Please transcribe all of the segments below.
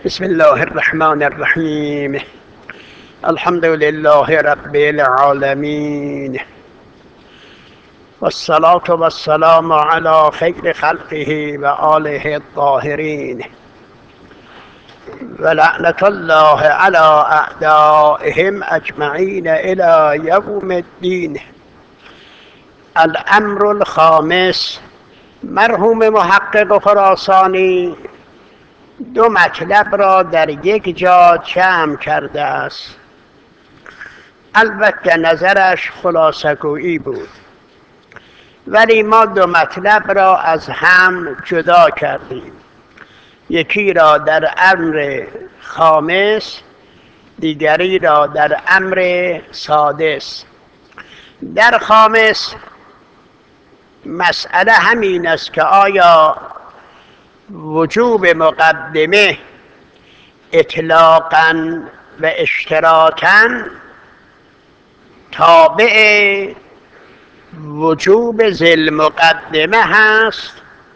بسم الله الرحمن الرحیم. الحمد لله رب العالمین والصلاة والسلام على خیر خلقه و آله الطاهرین و لعنة الله على اعدائهم اجمعین الى یوم الدین. الامر الخامس. مرحوم محقق خراسانی دو مطلب را در یک جا جمع کرده است. البته نظرش خلاصه گویی بود، ولی ما دو مطلب را از هم جدا کردیم، یکی را در امر خامس، دیگری را در امر سادس. در خامس مسئله همین است که آیا وجوب مقدمه اطلاقاً و اشتراطاً تابع وجوب ذی المقدمه هست،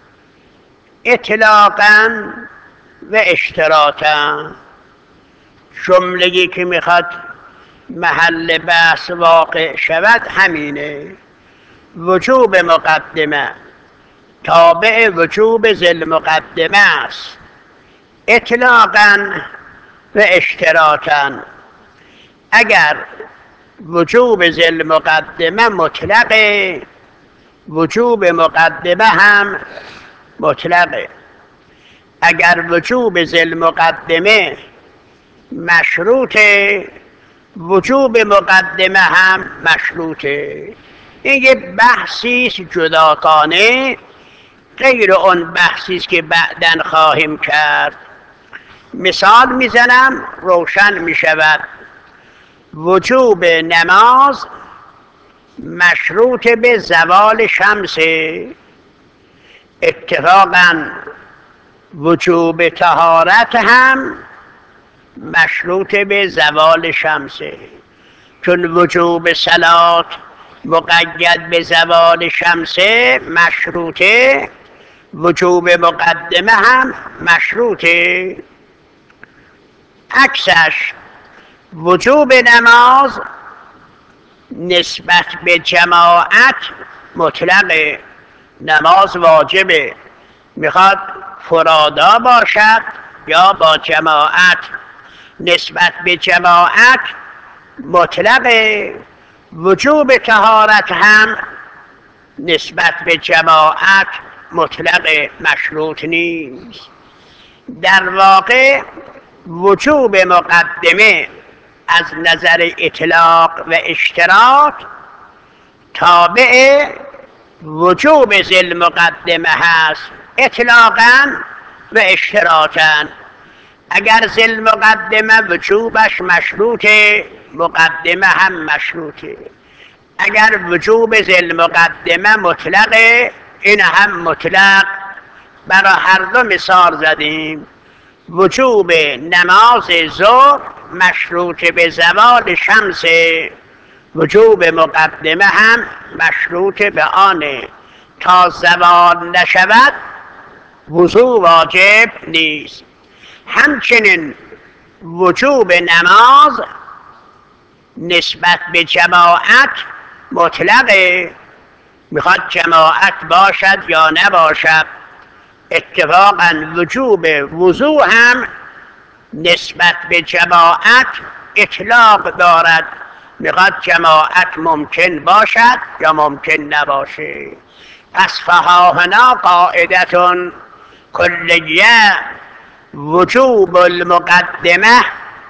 اطلاقاً و اشتراطاً. جمله‌ای که میخواد محل بحث واقع شود همینه: وجوب مقدمه تابع وجوب ذی المقدمه است، اطلاقاً و اشتراطاً. اگر وجوب ذی المقدمه مطلقه، وجوب مقدمه هم مطلقه. اگر وجوب ذی المقدمه مشروطه، وجوب مقدمه هم مشروطه. این یه بحثی است جداگانه، غیر اون بحثی است که بعداً خواهیم کرد. مثال میزنم روشن میشود. وجوب نماز مشروط به زوال شمس، اتفاقاً وجوب طهارت هم مشروط به زوال شمس، چون وجوب صلات مقید به زوال شمس مشروطه، وجوب مقدمه هم مشروطه. عکسش وجوب نماز نسبت به جماعت مطلقه، نماز واجبه، میخواد فرادا باشد یا با جماعت. نسبت به جماعت مطلقه. وجوب طهارت هم نسبت به جماعت مطلق، مشروط نیست. در واقع وجوب مقدمه از نظر اطلاق و اشتراط تابع وجوب ذی المقدمه هست، اطلاقاً و اشتراطاً. اگر ذی المقدمه وجوبش مشروطه، مقدمه هم مشروطه. اگر وجوب ذی المقدمه مطلقه، این هم مطلق. برای هر دو مثال زدیم. وجوب نماز ظهر مشروط به زوال شمس، وجوب مقدمه هم مشروط به آنه تا زوال نشود وضو واجب نیست. همچنین وجوب نماز نسبت به جماعت مطلقه، میخواد جماعت باشد یا نباشد. اتفاقاً وجوب وضو هم نسبت به جماعت اطلاق دارد، میخواد جماعت ممکن باشد یا ممکن نباشه. پس فهاهنا قاعدتون کلیه وجوب المقدمه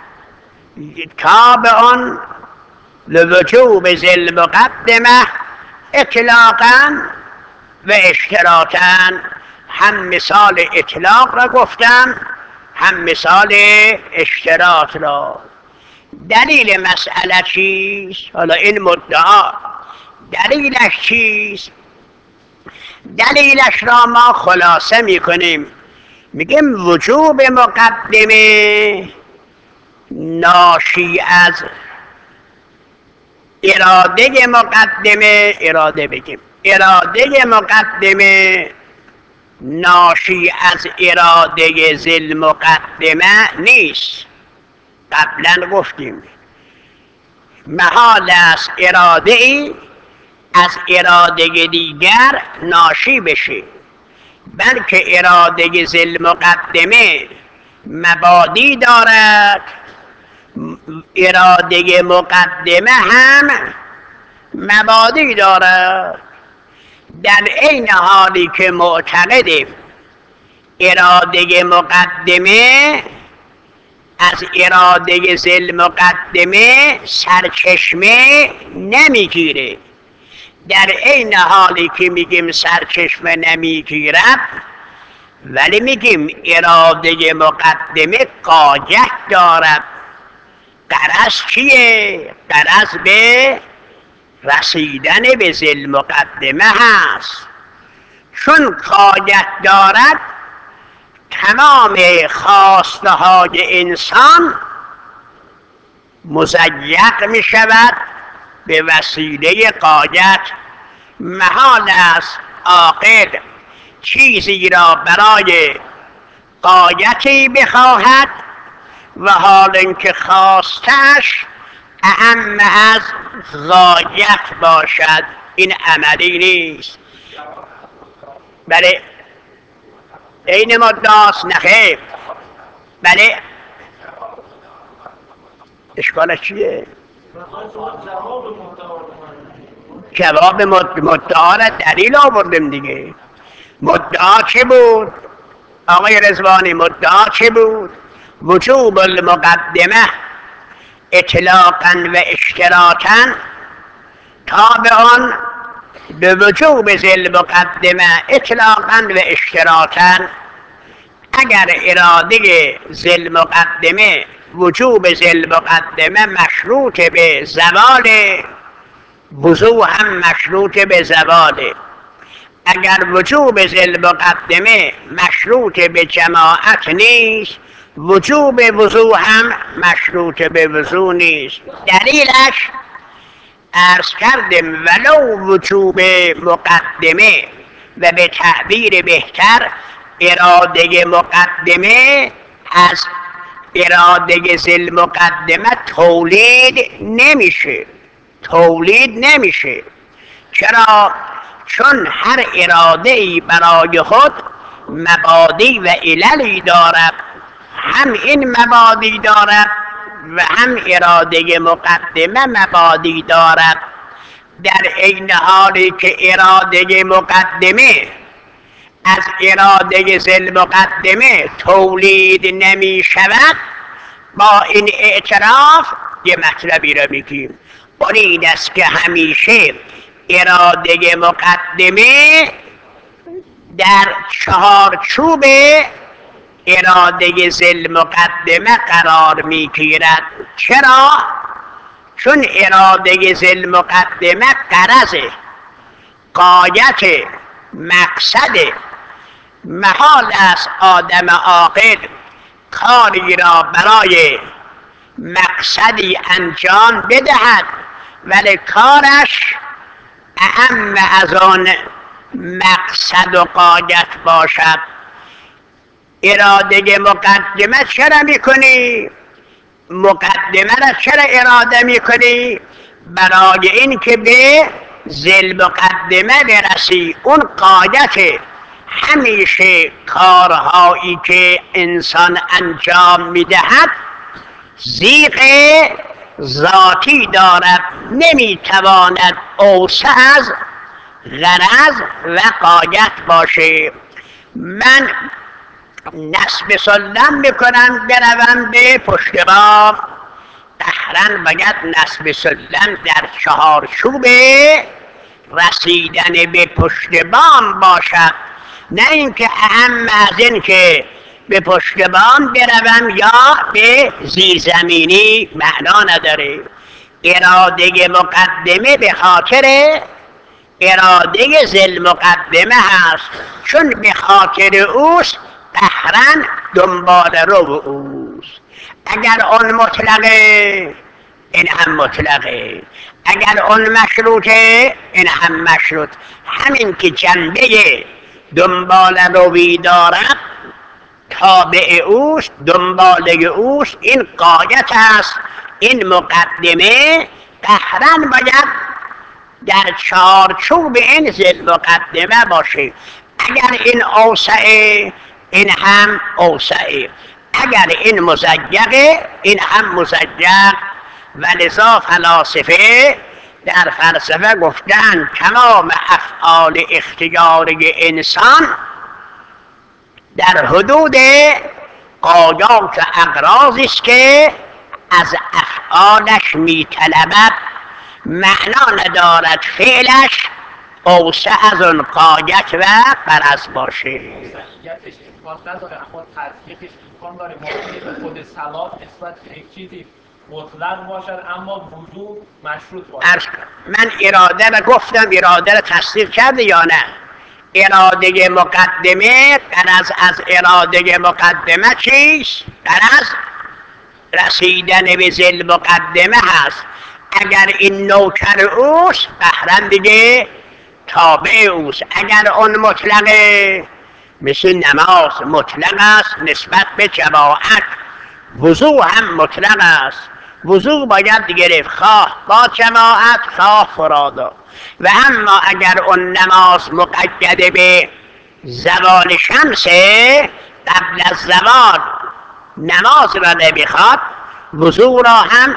تابع لوجوب ذی المقدمه اطلاقاً و اشتراطاً. هم مثال اطلاق را گفتم، هم مثال اشتراط را. دلیل مسئله چیست؟ حالا این مدعا دلیلش چیست؟ دلیلش را ما خلاصه میکنیم، میگیم وجوب مقدمه ناشی از اراده مقدمه، اراده مقدمه ناشی از اراده ذی مقدمه نیست. قبلا گفتیم محال است اراده ای از اراده دیگر ناشی بشه، بلکه اراده ذی مقدمه مبادی دارد، اراده مقدمه هم مبادی دارد. در عین حالی که معتقدیم اراده مقدمه از اراده ذی مقدمه سرچشمه نمیگیره، در عین حالی که میگیم سرچشمه نمیگیرد، ولی میگیم اراده مقدمه قایت دارد. غرض چیه؟ غرض به رسیدن به ذی مقدمه هست. چون قایت دارد، تمام خواسته های انسان مضیق می شود به وسیله قایت. محال است عاقل چیزی را برای قایتی بخواهد و حال اینکه خواستش اهم از غایت باشد. این عملی نیست. بله این مدعاست. نخیر. بله اشکالش چیه؟ جواب مدعا را دلیل آوردیم دیگه. مدعا چه بود؟ آقای رضوانی مدعا چه بود؟ وجوب المقدمه اطلاقا و اشتراطا تابع به وجوب ذی المقدمه اطلاقا و اشتراطا. اگر اراده ذی المقدمه وجوب ذی المقدمه مشروط به زوال، وضوع هم مشروط به زواله. اگر وجوب ذی المقدمه مشروط به جماعت نیست، وجوب وضوع هم مشروط به وضوع نیست. دلیلش عرض کردیم ولو وجوب مقدمه و به تعبیر بهتر اراده مقدمه از اراده ذی المقدمه تولید نمیشه. چرا؟ چون هر اراده ای برای خود مبادی و عللی دارد، هم این مبادی دارد و هم اراده مقدمه مبادی دارد. در عین حالی که اراده مقدمه از اراده ذی المقدمه تولید نمی شود، با این اعتراف یه مطلبی را میگیم، اون این است که همیشه اراده مقدمه در چهارچوب اراده ذی المقدمه قرار میگیرد. چرا؟ چون اراده ذی المقدمه غرض، غایت، مقصد. محال است آدم عاقل کاری را برای مقصدی انجام بدهد ولی کارش اهم از آن مقصد و غایت باشد. اراده مقدمه چرا میکنی؟ مقدمه را چرا اراده میکنی؟ برای این که به ذی المقدمه برسی. اون غایت. همیشه کارهایی که انسان انجام میدهد ضیق ذاتی دارد، نمیتواند اوسع از غرض و غایت باشه. من نصب سلم میکنم بروم به پشت بام، قهرن باید نصب سلم در چهارچوب رسیدن به پشت بام باشد، نه اینکه اهم از این که به پشت بام بروم یا به زیرزمینی. معنا نداره. اراده مقدمه به خاطر اراده ذی المقدمه هست، چون به خاطر اوست قهرن دنبال رو اوست. اگر اون مطلقه این هم مطلقه، اگر اون مشروطه این هم مشروط. همین که جنبه دنبال روی دارد تابع اوست، دنباله اوست. این غایت است. این مقدمه قهرا باید در چارچوب این ذل مقدمه باشه. اگر این اوسعه این هم اوسعه، اگر این مزیقه این هم مزیق. و لذا فلاسفه در فلسفه گفتن تمام افعال اختیاری انسان در حدود غایات و اغراضی است که از افعالش میطلبد، معنا ندارد فعلش اوسع از اون غایت و غرض باشه. اما تطبیقش امکان داره. ممکنه به خود سلام نسبت به یک چیزی مطلق باشد اما وجود مشروط باشد. من اراده رو گفتم، اراده رو تصدیق کرده یا نه؟ اراده مقدمه، غرض از اراده مقدمه چیست؟ غرض رسیدن به ذل مقدمه هست. اگر این نوکر اوست قهرا دیگه تابع اوست. اگر اون مطلقه مثل نماز مطلق است نسبت به جماعت، وضوع هم مطلق است. وضوع باید گرفت خواه با جماعت خواه فرادا. و اما اگر اون نماز مقید به زوال شمسه، قبل از زوال نماز را نمیخواد، وضوع را هم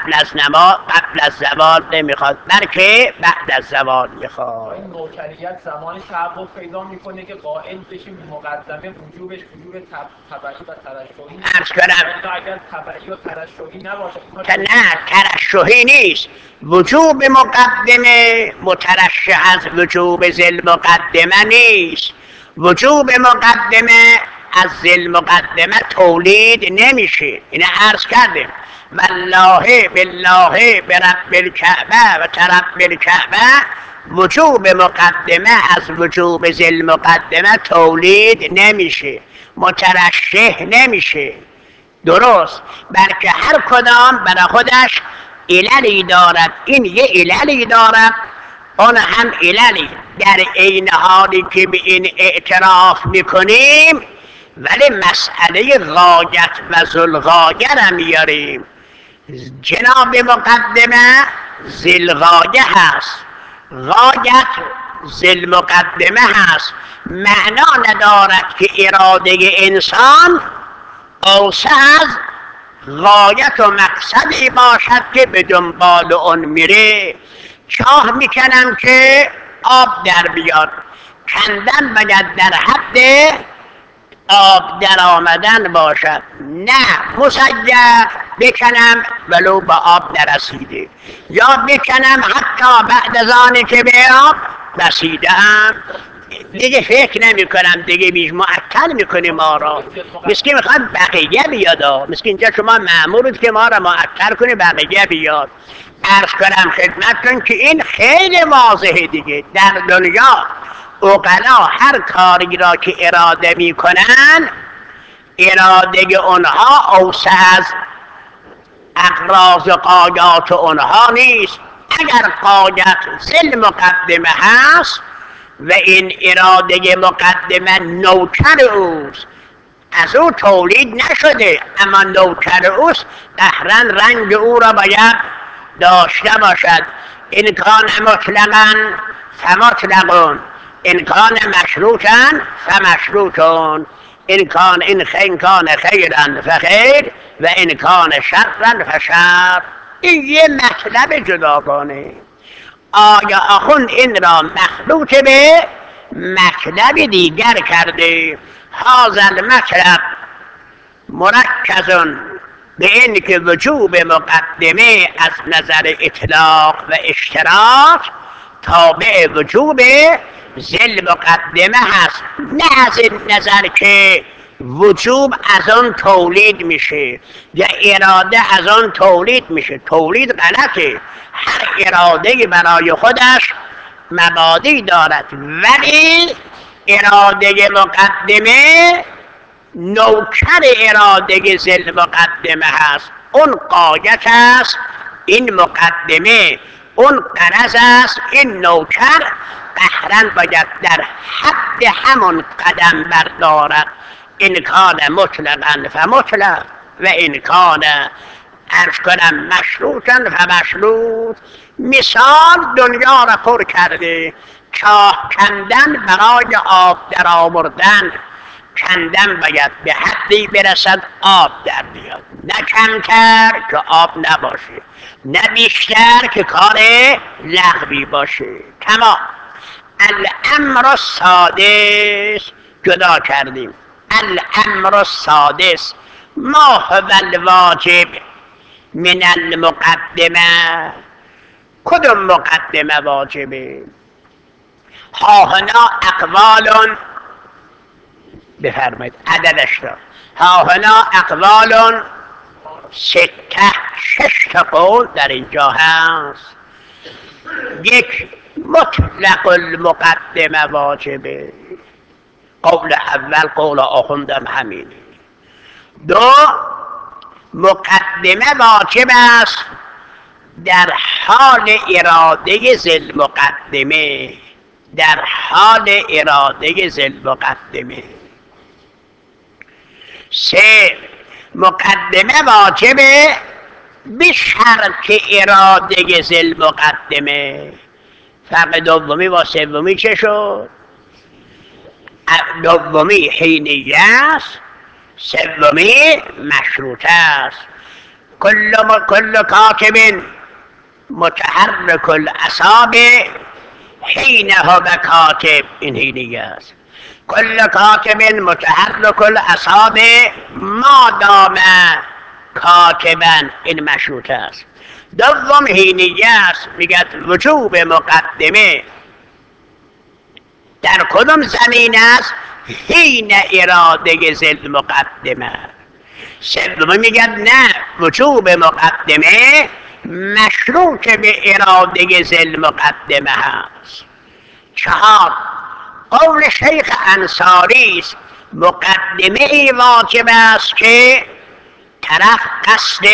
قبل از زوال نمیخواد، بلکه بعد از زوال میخواد. این نوکریت زمانی تحقق پیدا میکنه که قائل بشیم مقدمه وجوبش وجوب تبعی و ترشحی نیست. عرض کنم اگر تبعی و ترشحی نباشه نه، ترشحی نیست. وجوب مقدمه مترشح از وجوب ذل مقدمه نیست. وجوب مقدمه از ذل مقدمه تولید نمیشه. اینه عرض کردیم. والله بالله برب الکعبه و ترب الکعبه، وجوب مقدمه از وجوب ذل مقدمه تولید نمیشه، مترشح نمیشه. درست، بلکه هر کدام برای خودش عللی دارد. این یه عللی دارد، اون هم عللی. در این حالی که به این اعتراف میکنیم ولی مسئله غایت و ذوالغایه را میاریم. جناب مقدمه ذوالغایه هست، غایت ذل مقدمه هست. معنا ندارد که اراده انسان اوسع از غایت و مقصدی باشد که به دنبال اون میره. چاه میکنم که آب در بیاد، کندن باید در حد آب در آمدن باشد، نه مسیح بکنم ولو با آب نرسیده، یا بکنم حتی بعد از آنی که به آب رسیدم دیگه فکر نمی کنم، دیگه بیش معطل میکنه ما را. مسکین میخواد بقیه بیاد، مسکین اینجا شما مأمورید که ما را معطل کنه بقیه بیاد. عرض کنم خدمتتون که این خیلی واضحه دیگه. در دنیا عقلا هر کاری را که اراده میکنن، اراده اونها اوسع از اغراض و غایات اونها نیست. اگر غایت ذل مقدمه هست و این اراده مقدمه نوکر اوست، از او تولید نشده اما نوکر اوست، قهرا رنگ او را باید داشته باشد. این کان مطلقا فمطلقون، این کان مشروطا فمشروطون، این کان خیرا فخیر و این کان شرا فشر. این یه مطلب جداگانه. آیا آخوند این را مخلوط به مطلب دیگر کرده؟ هذا المطلب مرکز به این که وجوب مقدمه از نظر اطلاق و اشتراک تابع وجوب ذل مقدمه هست، نه از این نظر که وجوب از آن تولید میشه یا اراده از آن تولید میشه. تولید غلطه. هر اراده برای خودش مبادی دارد، ولی اراده مقدمه نوکر اراده ذل مقدمه هست. اون غایت است. این مقدمه اون غرض است این نوکر قهرن باید در حد همون قدم بردارد. این کان مطلقا فمطلق و این کان عرض کنم مشروطا فمشروط. مثال دنیا را پر کرده، چاه کندن برای آب در آوردن، کندن باید به حدی برسد آب در بیاد، نه کمتر که آب نباشه، نه بیشتر که کار لغوی باشه. تمام. الامر السادس جدا کردیم. الامر السادس ما هو الواجب من المقدمه. کدوم مقدمه واجبه؟ ها هنا اقوال، بفرمایید عددش را. ها هنا اقوال سته، 6 تا قول در اینجا هست. یک، مطلق المقدمه واجبه، قول اول قول آخوندم همینه. دو، مقدمه واجب است در حال اراده ذی المقدمه، در حال اراده ذی المقدمه. سه، مقدمه واجبه به شرط اراده ذی المقدمه. فرق دومی با سومی چه شد؟ دومی حینیه است، سومی مشروطه است. کل کاتب متحرک الاصابع حین هو کاتب، این حینیه است. کل کاتب متحرک الاصابع ما دام کاتبا، این مشروطه است. دوم حینیه است، میگد وجوب مقدمه در کدام زمین است؟ حین اراده ذی المقدمه. سوم میگد نه، وجوب مقدمه مشروط به اراده ذی المقدمه هست. چهار، قول شیخ انصاری است مقدمه ای واجب است که طرف قصد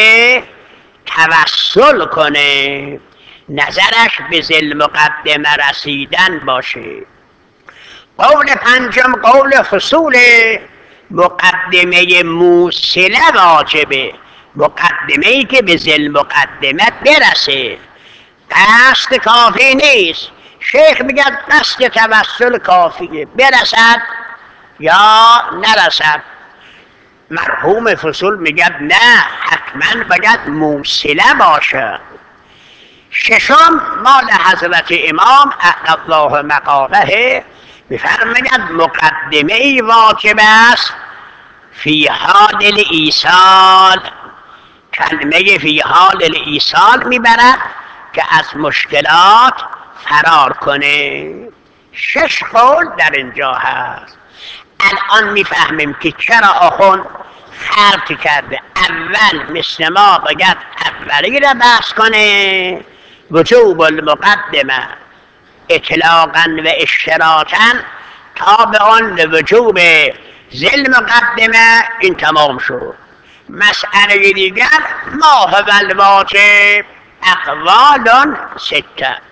توسل کنه، نظرش به ذی المقدمه رسیدن باشه. قول پنجم قول فصول مقدمه موصله واجبه، مقدمه ای که به ذی المقدمه برسه. قصد کافی نیست. شیخ میگه قصد توسل کافیه، برسد یا نرسد. مرحوم فصول میگه نه، حتما باید موصله باشه. ششم مال حضرت امام احد الله مقامه میفرماید مقدمه ای واجب است فی حال الایصال. کلمه فی حال الایصال میبرد که از مشکلات فرار کنه. 6 قول در اینجا هست. الان میفهمیم که چرا آخوند خلط کرده. اول مثل ما باید اولی را بحث کنه، وجوب المقدمه اطلاقا و اشتراطا تابع لوجوب ذی المقدمه. این تمام شد. مسئله دیگر ما هو الواجب اقوال 6.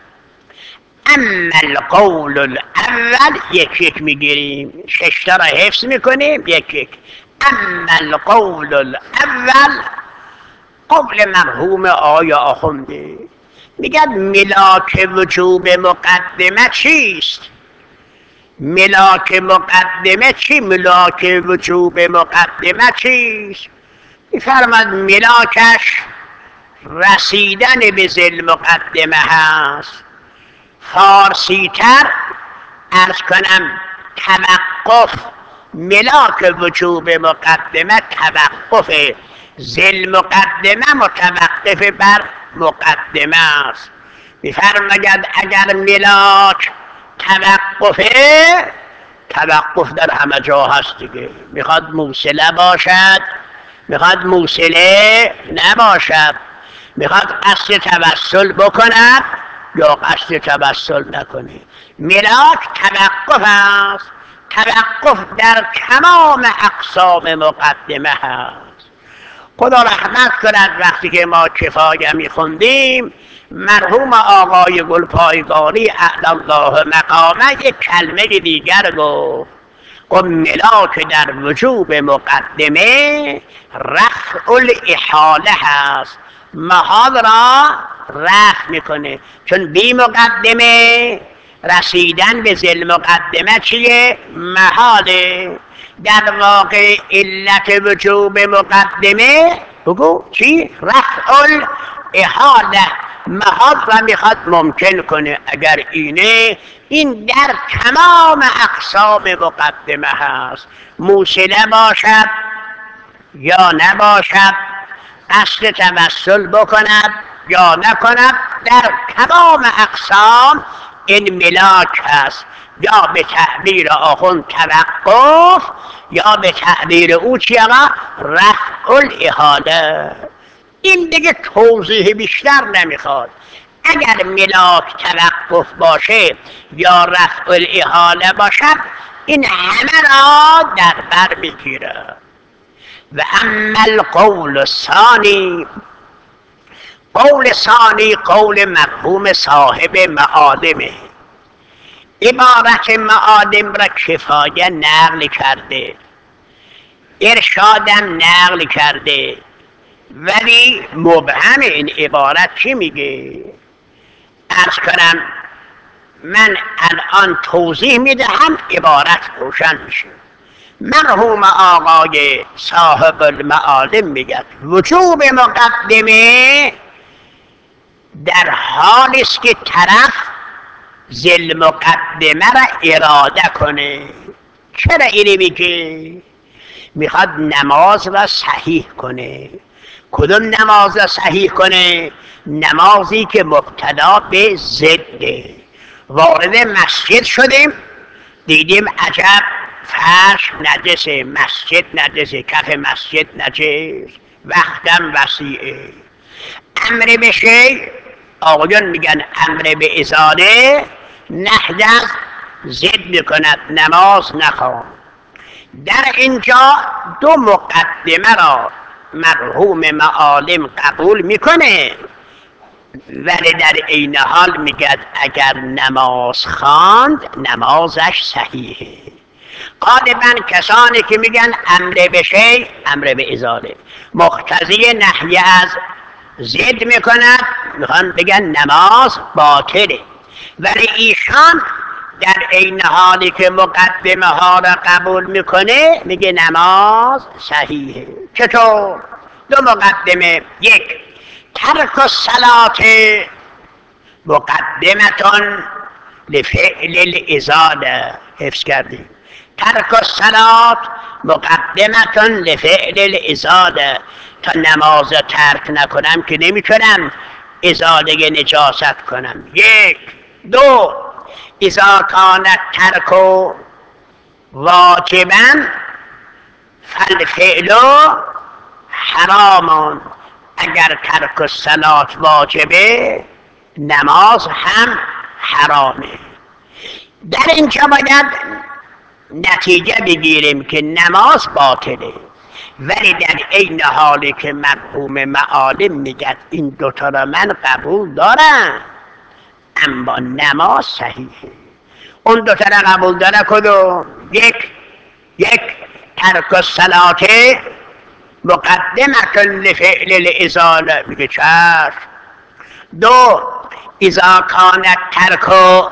اما القول الاول یک یک میگیریم، 6 تا را حفظ میکنیم یک یک. اما القول الاول قول مرحوم آقای آخونده، میگن ملاک وجوب مقدمه چیست؟ ملاک مقدمه چی؟ ملاک وجوب مقدمه چیست؟ میفرماد ملاکش رسیدن به ذی المقدمه هست. فارسی تر عرض کنم توقف. ملاک وجوب مقدمه توقف، ذی المقدمه متوقف بر مقدمه است. میفرماید اگر ملاک توقفه، توقف در همه جا هست دیگه. میخواد موصله باشد، میخواد موصله نباشد، میخواد قصد توسل بکند یا قصد توسل نکنه. ملاک توقف است. توقف در تمام اقسام مقدمه هست. خدا رحمت کند وقتی که ما کفایه میخوندیم مرحوم آقای گلپایگانی اعلی الله مقامه یک کلمه دیگر گفت ملاک در وجوب مقدمه رفع الاحاله هست، محال را رفع میکنه، چون بی مقدمه رسیدن به ذی المقدمه چیه؟ محاله. در واقع علت وجوب مقدمه بگو چی؟ رفع الاحاله، محال را میخواد ممکن کنه. اگر این در تمام اقسام مقدمه هست، موصله باشد یا نباشد، قصد توسل بکند یا نکند، در تمام اقسام این ملاک هست، یا به تعبیر آخوند توقف، یا به تعبیر او چی آقا؟ رفع الاحاله. این دیگه توضیح بیشتر نمیخواد. اگر ملاک توقف باشه یا رفع الاحاله باشد این همه را در بر میگیره. و اما القول الثانی، قول ثانی قول مرحوم صاحب معالمه. عبارت معالم را کفایه نقل کرده، ارشادم نقل کرده، ولی مبهم این عبارت چی میگه؟ عرض کنم من الان توضیح میدهم عبارت روشن میشه. مرحوم آقای صاحب المعالم میگه وجوب مقدمه در حالی است که طرف ذی المقدمه را اراده کنه. چرا اینی میگه؟ میخواد نماز را صحیح کنه. کدوم نماز را صحیح کنه؟ نمازی که مبتدا به ضده. وارد مسجد شدیم دیدیم عجب فرش نجسه، مسجد نجسه، کف مسجد نجس، وقتم وسیعه. امر به شیء آقایان میگن امر به ازاله، نهی از ضد میکند، نماز نخوان. در اینجا دو مقدمه را مرحوم معالم قبول میکنه، ولی در عین حال میگه اگر نماز خواند نمازش صحیحه. غالبا کسانی که میگن امر به شیء امر به ازاله مقتضی نهی از ضد میکند، میخوان بگن نماز باطله، ولی ایشان در عین حالی که مقدمه ها را قبول میکنه میگه نماز صحیحه. چطور؟ دو مقدمه. یک، ترک الصلاة مقدمتون لفعل الازاله. حفظ کردیم؟ ترک الصلاة مقدمتون لفعل الازاله. تا نماز ترک نکنم که نمیتونم ازاله نجاست کنم. یک. دو، اذا کان الترک واجبا فالفعل حرام. اگر ترک الصلاة واجبه نماز هم حرامه. در اینجا باید نتیجه بگیریم که نماز باطله، ولی در عین حالی که مرحوم معالم میگه این دوتا را من قبول دارم اما نماز صحیحه. اون دوتا را قبول داره کدوم؟ یک ترک الصلاة مقدمة لفعل الازاله، میگه چشم. دو، اذا کان الترک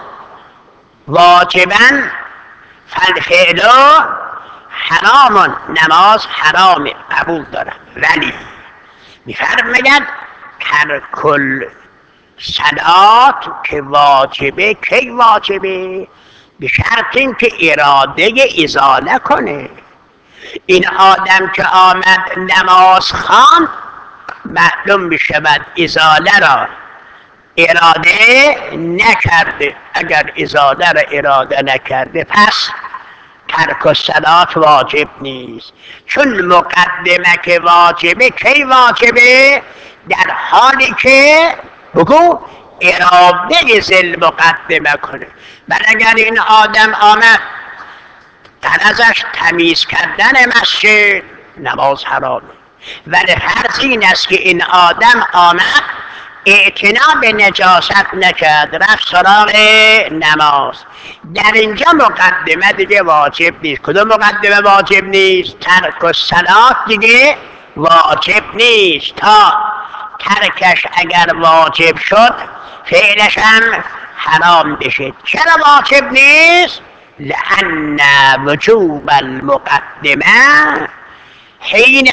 واجبا فالفعل حرام، نماز حرامه، قبول دارم. ولی میفرماید ترک الصلاة که واجبه. کی واجبه؟ به شرط اینکه اراده ازاله کنه. این آدم که آمد نماز خواند معلوم میشود ازاله را اراده نکرده. اگر ازاله را اراده نکرده پس ترک الصلاة واجب نیست. چون مقدمه که واجبه، کی واجبه؟ در حالی که بگو اراده ذی مقدمه کنه. بل اگر این آدم آمد غرضش تمیز کردن مسجد، نماز حرامه. ولی فرض این است که این آدم آمد اعتنا به نجاست نکرد، رفت سراغ نماز. در اینجا مقدمه دیگه واجب نیست. کدوم مقدمه واجب نیست؟ ترک الصلات دیگه واجب نیست. تا ترکش اگر واجب شد فعلش هم حرام بشه. چرا واجب نیست؟ لأن وجوب المقدمه حین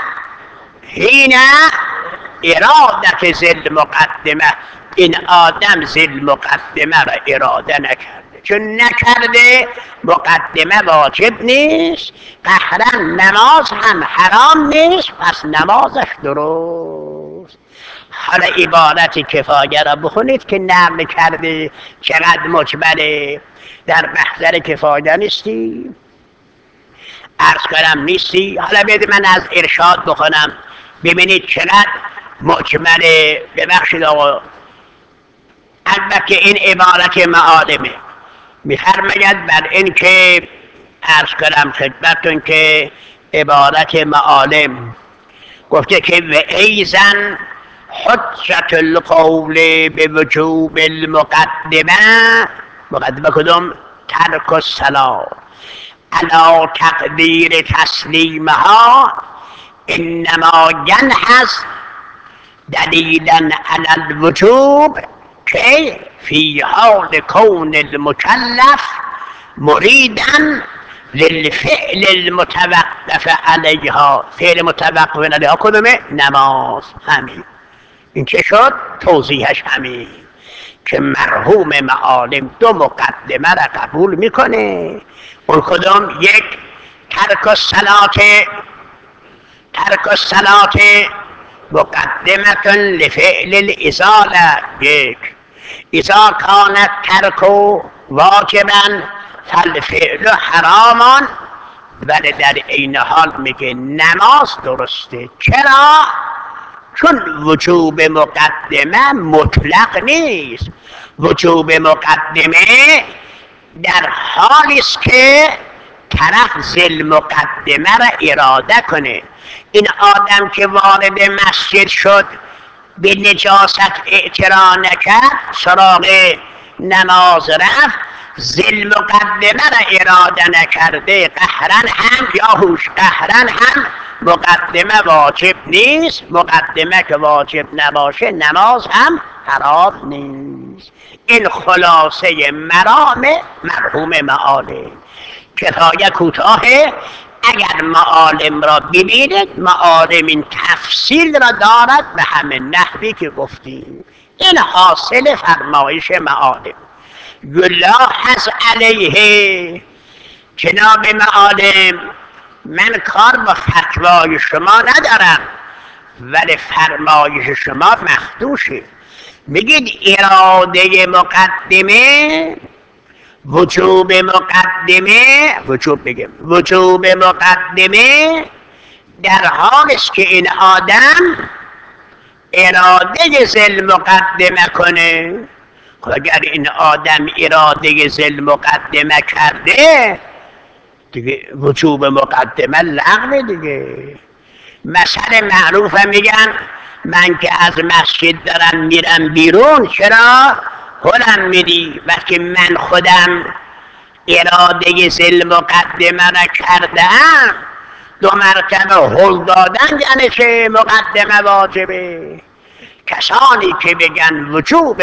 ارادت ذل مقدمه. این آدم ذل مقدمه را اراده نکرده، چون نکرده مقدمه واجب نیست، قهرا نماز هم حرام نیست، پس نمازش درست. حالا عبارت کفایه را بخونید که نقل کرده، چقدر مجمله. در محضر کفایه نیستی؟ عرض کنم نیستی؟ حالا بده من از ارشاد بخونم ببینید چقدر مجمله. ببخشید آقا، البته این عبارت معالمه، میفرماید بر این که عرض کنم خدمتتون که عبارت معالم گفته که و ایزن حجت القول به وجوب المقدمه. مقدمه کدوم؟ ترک الصلاة علی تقدیر تسلیمها انما ینحص دلیلا علی الوجوب که فی حال کون المکلف مریدا للفعل المتوقف علیها. فعل متوقف علیها کدومه؟ نماز. همین این چه شد؟ توضیحش همین که مرحوم معالم دو مقدمه را قبول میکنه. اون کدوم؟ یک ترک الصلاة مقدمة لفعل الازاله. یک اذا كانت ترک واجبا فالفعل حراما. ولی در این حال میگه نماز درسته. چرا؟ چون وجوب مقدمه مطلق نیست. وجوب مقدمه در حالی است که طرف ذل مقدمه را اراده کنه. این آدم که وارد مسجد شد به نجاست اعتراض نکرد، سراغ نماز رفت، ذل مقدمه را اراده نکرده، قهرا هم یا هوش قهرا هم مقدمه واجب نیست. مقدمه که واجب نباشه نماز هم حرام نیست. این خلاصه مرحوم معالم. کفایه کوتاهه. اگر معالم را ببینید، معالم این تفصیل را دارد به همه نحوی که گفتیم. این حاصل فرمایش معالم. یلاحظ علیه جناب معالم، من کار با فتوای شما ندارم، ولی فرمایش شما مخدوشه. میگید اراده مقدمه، وجوب مقدمه در حال است که این آدم اراده ذل مقدمه کنه. اگر این آدم اراده ذل مقدمه کرده دیگه وجوب مقدمه لغوه دیگه. مثل معروف میگن من که از مسجد دارم میرم بیرون، چرا؟ هلم میری. وقتی من خودم اراده ذل مقدمه را کردم، 2 مرتبه هل دادن یعنی که مقدمه واجبه. کسانی که بگن وجوب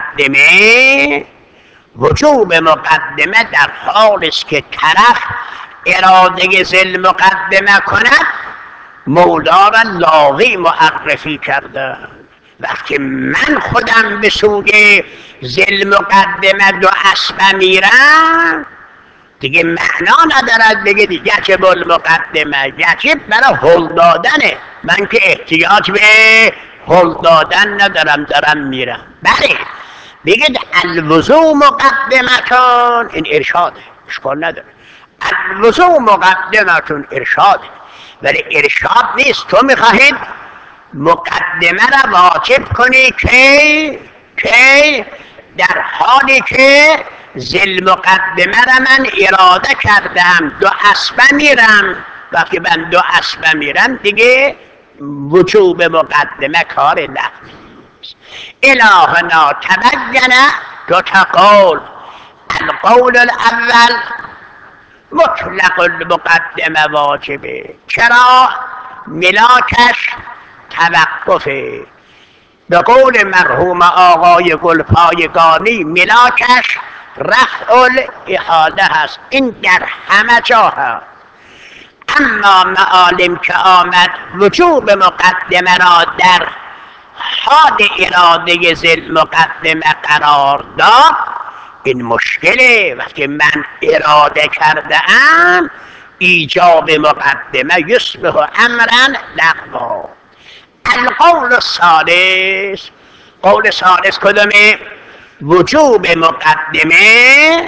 مقدمه در حال است که طرف اراده ذل مقدمه کند، مولا را لاغی معرفی کرده. وقتی من خودم به سوی ذل مقدمه 2 اسبه میرم، دیگه معنا ندارد بگه دیگه چه بل مقدمه، یجب برای هل دادنه. من که احتیاج به هل دادن ندارم، دارم میرم. بله بگید الوضوء مقدمتون، این ارشاده، اشکال نداره. الوضوء مقدمتون ارشاده، ولی ارشاد نیست. تو میخواهید مقدمه را واجب کنی که در حالی که ذل مقدمه را من اراده کردم 2 اسبه میرم. وقتی من 2 اسبه میرم دیگه وجوب مقدمه کار لغویست. الهنا تبین دو تا قول، القول الاول مطلق المقدمه واجبه. چرا؟ ملاکش توقفه. به قول مرحوم آقای گلپایگانی ملاکش رفع الاحاله هست. این در همه جا هست. اما معالم که آمد وجوب مقدمه را در حال اراده ذی مقدمه قرار داد، این مشکله. وقتی من اراده کرده ام ایجاب مقدمه یصبح امرا لغوا. القول الثالث، قول ثالث کدومه؟ وجوب مقدمه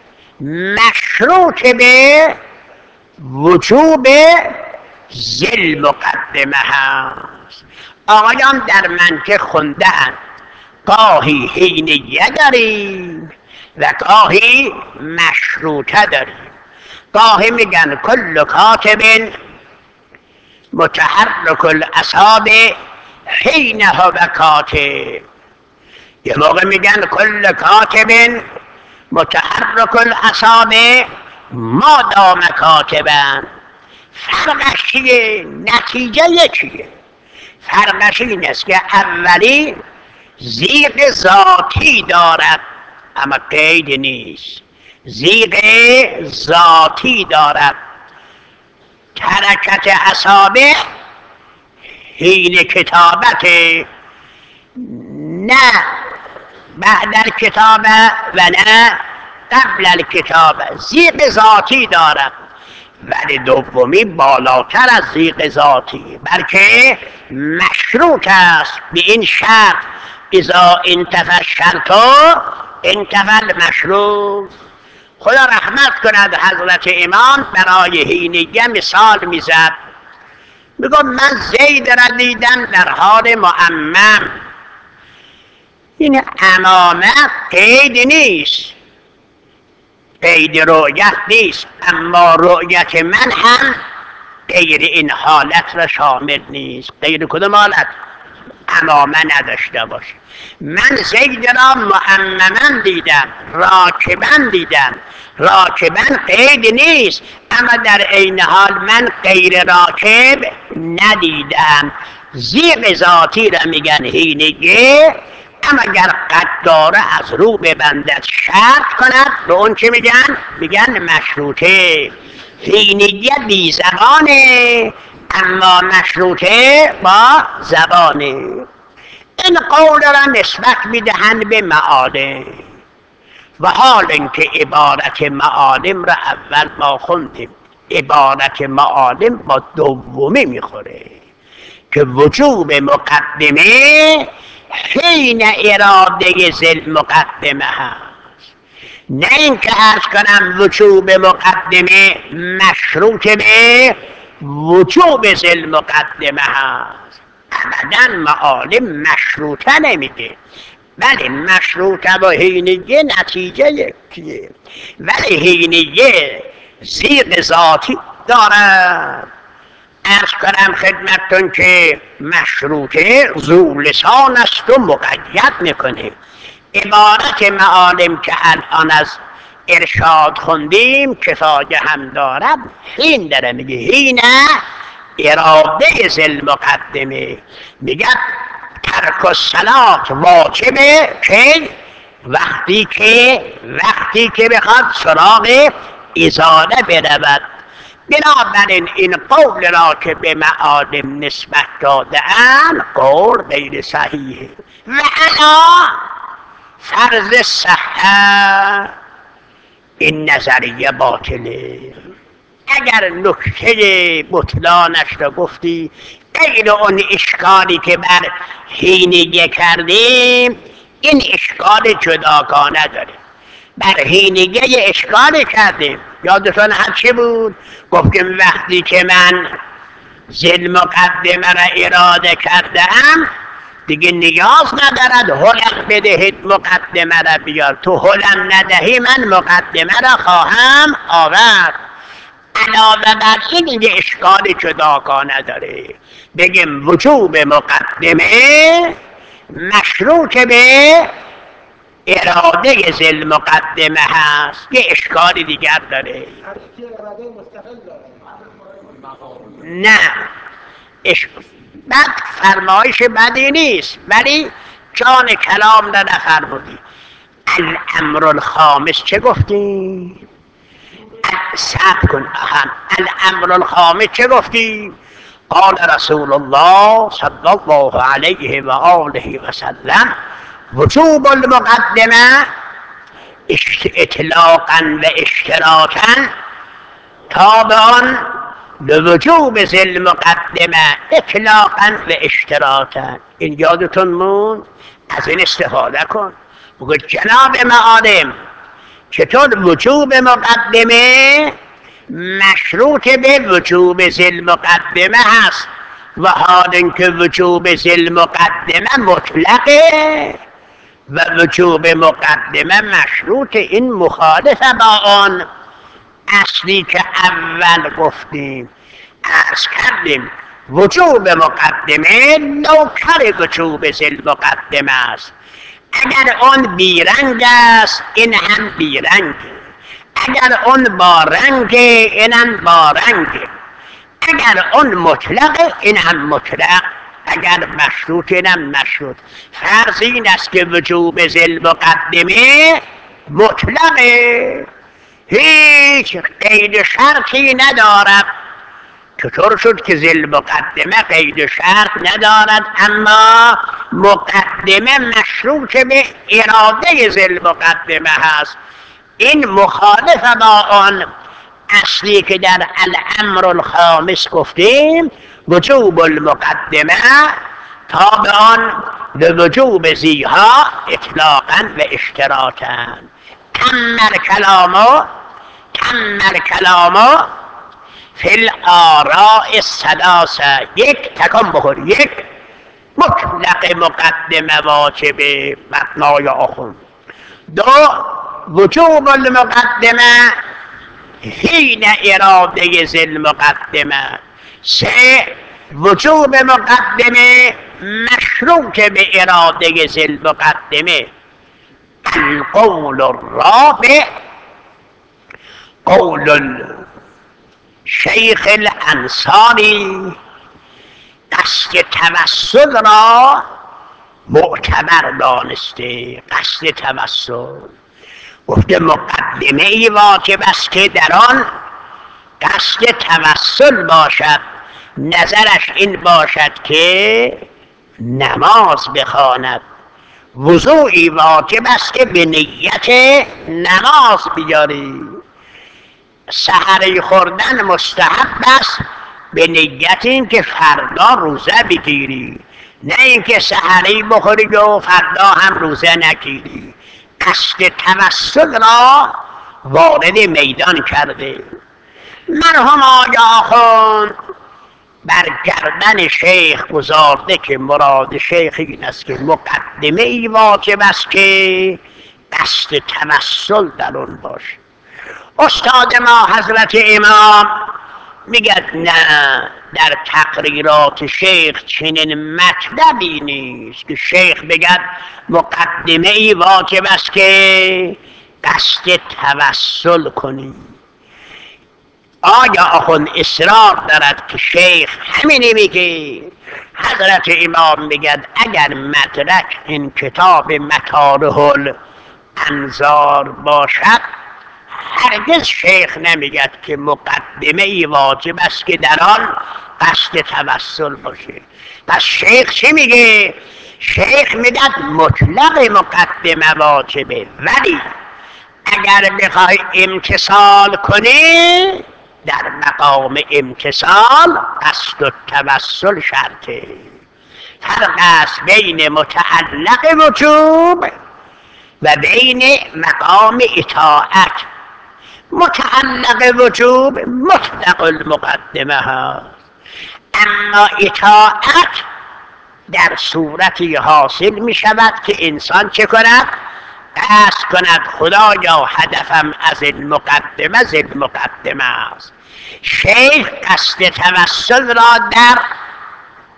مشروط به وجوب ذی مقدمه هست. آقایان در منطق خوندن گاهی حینیه داریم و گاهی مشروطه داریم. گاهی میگن کل کاتب متحرک الاصابع حین هو کاتب، یه موقع میگن کل کاتب متحرک الاصابع ما دام کاتبا. فرقش چیه؟ نتیجه یکیه. فرقش این است که اولی زیغ ذاتی دارد اما قید نیست. زیغ ذاتی دارد. حرکت اصابع حین کتابت، نه بعد الکتابه و نه قبل الکتابه. زیغ ذاتی دارد، ولی دومی بالاتر از زیغ ذاتی، بلکه مشروط است به این شرط اذا انتفى الشرط انتفى المشروط. خدا رحمت کند حضرت امام برای حینیه مثال میزد. میگم من زید را دیدم در حال معمم. این امامت قید نیست، قید رؤیت نیست، اما رؤیت من هم غیر این حالت را شامل نیست. غیر کدام حالت؟ امامه نداشته باشه. من زید را معمما دیدم، راکبا دیدم. راکبا قید نیست، اما در عین حال من غیر راکب ندیدم. زیغ ذاتی را میگن حینیه، اما اگر قد داره از رو ببندد شرط کند به اون چه میگن؟ میگن مشروطه. حینیه بی زبانه اما مشروطه با زبانه. این قول را نسبت میدهند به معالم، و حال اینکه عبارت معالم را اول ما خوندیم، عبارت معالم با دومی میخوره که وجوب مقدمه حین اراده ذی مقدمه هست. نه اینکه عرض کنم وجوب مقدمه مشروط به وجوب ذی مقدمه هست. ابدا معالم مشروطه نمیده، ولی مشروطه و حینیه نتیجه یکیه. ولی حینیه زیغ ذاتی دارد. عرض کنم خدمتتون که مشروطه ذو لسان است و مقید میکنه. عبارت معالم که الان از ارشاد خوندیم کفایه هم دارد. حین داره میگه، حین اراده ذی مقدمه. میگه ترک الصلات واجبه که وقتی که بخواد سراغ ازاله برود. بنابراین این قول را که به معالم نسبت داده‌اند قول غیر صحیحه و الا فرض صحه این نظریه باطله. اگر نکته بطلانش را گفتی غیر اون اشکالی که بر حینیه کردیم، این اشکال جداگانه داره. بر حینیه اشکال کردیم. یادتون هست چی بود؟ گفتیم وقتی که من ذی مقدمه را اراده کردم دیگه نیاز ندارد هلم بدهید مقدمه را بیار. تو هلم ندهی من مقدمه را خواهم آورد. علاوه بر این اشکال جداگانه داره بگیم وجوب مقدمه مشروط به اراده ذی مقدمه هست، یه اشکال دیگر داره. نه بعد فرمایش بدی نیست، ولی جان کلام را نفرمودی. الامر الخامس چه گفتی؟ صبر کن. الامر الخامس چه گفتی؟ قال رسول الله صلی الله علیه و آله و سلم وجوب المقدمه اطلاقا و اشتراکا تابعا لوجوب ذی المقدمه اطلاقا و اشتراکا. این یادتون موند؟ از این استفاده کن. بگو جناب معالم چطور وجوب مقدمه مشروط به وجوب ذی المقدمه هست و حال اینکه وجوب ذی المقدمه مطلقه و وجوب مقدمه مشروط، این مخالف با آن اصلی که اول گفتیم. عرض کردیم وجوب مقدمه نوکر وجوب ذی المقدمه است. اگر آن بیرنگ است این هم بیرنگ، اگر آن با رنگ این هم با رنگ، اگر آن مطلق این هم مطلق، اگر مشروط این هم مشروط. فرض این است که وجوب ذی المقدمه مطلقه، هیچ قید شرطی ندارد. چطور شد که ذی المقدمه قید شرط ندارد اما مقدمه مشروط به اراده ذی المقدمه هست؟ این مخالف با آن اصلی که در الامر الخامس گفتیم وجوب المقدمه تابعا لوجوب ذیها اطلاقا و اشتراکا. تم الکلام فی الآراء الثلاثه. یک تکان بخور. یک مطلق مقدمه واجب مبنای آخوند. دو وجوب المقدمه حین اراده ذی المقدمه. سه وجوب مقدمه مشروط به اراده ذی المقدمه. القول الرابع قول شیخ الانصاری قصد توسل را معتبر دانسته. قصد توسل گفته مقدمه ای واجب است که در آن قصد توسل باشد. نظرش این باشد که نماز بخواند. وضوعی واجب است که به نیت نماز بیاری. سحری خوردن مستحب است به نیت این که فردا روزه بگیری، نه اینکه سحری بخوری و فردا هم روزه نگیری. قصد توسل را وارد میدان کرده. مرحوم آقا آخوند بر گردن شیخ گذارده که مراد شیخ این است که مقدمه ای واجب است که قصد توسل در اون باشه. استاد ما حضرت امام میگد نه، در تقریرات شیخ چنین مطلبی نیست که شیخ بگد مقدمه ای واجب است که قصد توسل کنی. آیا آخوند اصرار دارد که شیخ همینی میگه؟ حضرت امام میگد اگر مدرک این کتاب مطارح الانظار باشد هرگز شیخ نمیگد که مقدمه ای واجب است که در آن قصد توسل باشه. پس شیخ چی میگه؟ شیخ میگد مطلق مقدمه واجبه، ولی اگر بخوای امتثال کنی در مقام امتثال قصد و توسل شرطه. فرق است بین متعلق وجوب و بین مقام اطاعت. متعلق وجوب مطلق المقدمه هست، اما اطاعت در صورتی حاصل می شود که انسان چه کند؟ قصد کند خدایا هدفم از این مقدمه ذی المقدمه است. شیخ قصد توسل را در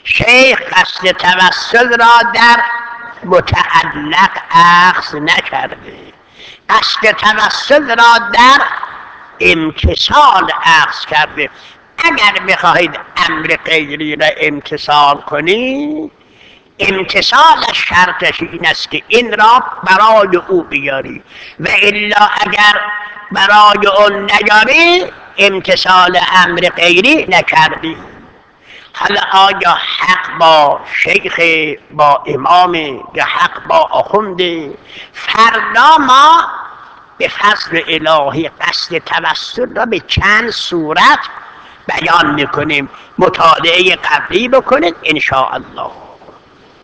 شیخ قصد توسل را در متعلق اخذ نکرده، قصد توسل را در امتثال اخذ کرده. اگر بخواهید امر غیری را امتثال کنید، امتثال شرطش این است که این را برای او بیاری، و الا اگر برای اون نیاری امتثال امر غیری نکردی. حالا آیا حق با شیخ، با امام، یا حق با آخونده؟ فردا ما به فضل الهی قصد توسل را به چند صورت بیان میکنیم. مطالعه قبلی بکنید ان شاء الله.